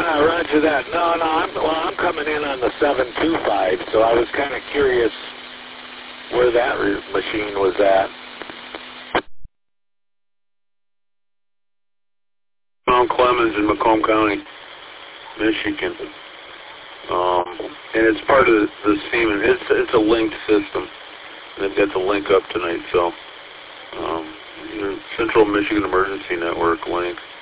roger that. No, I'm coming in on the 725, so I was kind of curious where that machine was at. Mount Clemens in Macomb County, Michigan. And it's part of the Siemens. It's a linked system. They've got the link up tonight, so Central Michigan Emergency Network link.